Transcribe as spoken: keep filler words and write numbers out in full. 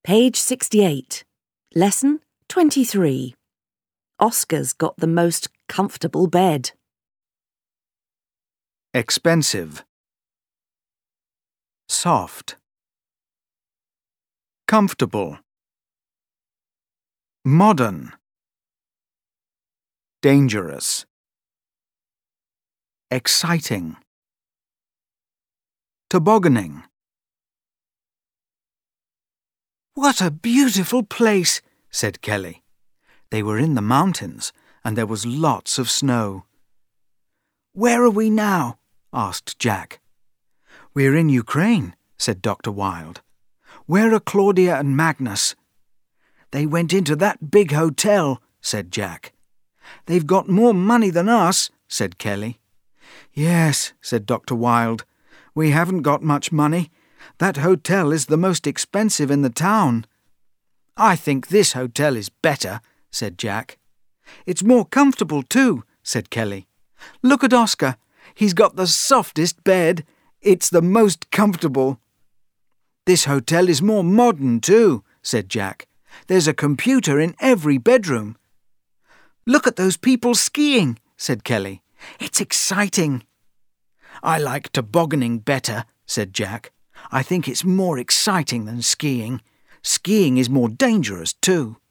Page sixty-eight. Lesson twenty-three. Oscar's got the most comfortable bed. Expensive. Soft. Comfortable. Modern. Dangerous. Exciting. Tobogganing. "What a beautiful place," said Kelly. They were in the mountains, and there was lots of snow. "Where are we now?" asked Jack. "We're in Ukraine," said Doctor Wilde. "Where are Claudia and Magnus?" "They went into that big hotel," said Jack. "They've got more money than us," said Kelly. "Yes," said Doctor Wilde. "We haven't got much money. That hotel is the most expensive in the town." "I think this hotel is better," said Jack. "It's more comfortable too," said Kelly. "Look at Oscar. He's got the softest bed. It's the most comfortable." "This hotel is more modern too," said Jack. "There's a computer in every bedroom." "Look at those people skiing," said Kelly. "It's exciting." "I like tobogganing better," said Jack. "I think it's more exciting than skiing. Skiing is more dangerous too."